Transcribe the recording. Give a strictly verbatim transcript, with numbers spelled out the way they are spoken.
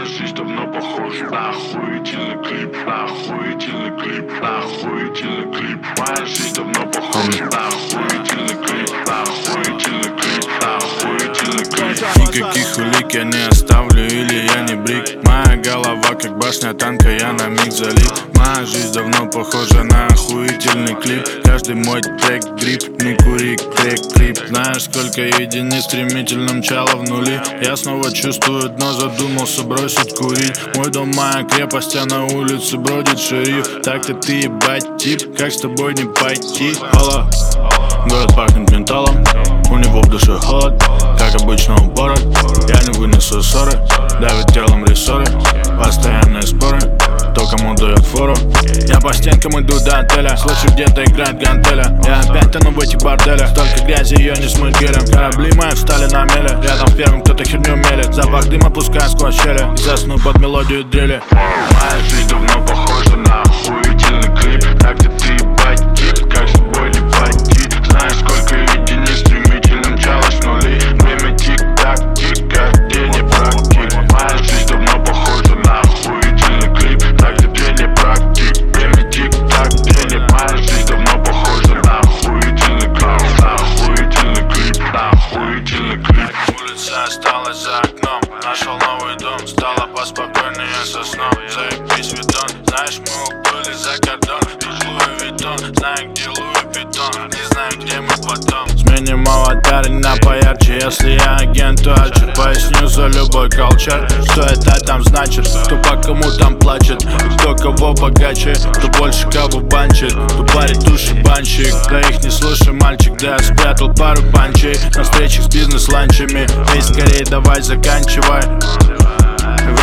жизнь давно похожа на охуительный клип, на охуительный клип, на охуительный клип. Моя жизнь давно похожа на охуительный клип, на охуительный клип, на охуительный клип. Никаких улик я не оставлю, или я не брик. Моя голова как башня танка, я на миг залип. Моя жизнь давно похожа на охуительный клип. Каждый мой трек грип, не кури, трек крип. Знаешь, сколько единиц стремительно мчало в нули. Я снова чувствую дно, задумался бросить курить. Мой дом моя крепость, а на улице бродит шериф. Так-то ты ебать тип, как с тобой не пойти? Алло, город пахнет менталом, у него в душе холод, как обычно у пород. Я не вынесу ссоры, давит телом рессоры, постоянные споры, кто кому дает фору. Я по стенкам иду до отеля, слышу, где-то играет гантеля. Я опять тону в этих борделях, столько грязи, ее не смыть гелем. Корабли мои встали на меле, рядом первым кто-то херню мелет. Запах дыма пускаю сквозь щели и засну под мелодию дрели. Моя жизнь давно похожа на охуительный клип. Так-то ты ебать тип, как с тобой не пойти. Знаешь, сколько единиц стремительно мчалось в нули. Время тик-так, тик, как день не практик. Моя жизнь давно похожа на охуительный клип. Так-то ты не практик. Время тик-так, день. Моя жизнь давно похожа на охуительный клип, на охуительный клип, на охуительный клип. Улица осталась за окном, нашел новый дом, стало поспокойнее со сном. Заебись видон, знаешь, мы уплыли за кордон. Тут Луи Виттон, знаю, где Луи Питон, не знаю, где мы потом. Сменим аватар на поярче, если я агент, то Арчер. Поясню за любой колчар, что это там значит. Кто по кому там плачет, и кто кого богаче, кто больше кого банчит, кто парит души банщик. Да их не слушай, мальчик, да я спрятал пару панчей на встречах с бизнес-ланчами. Эй, скорее давай заканчивай.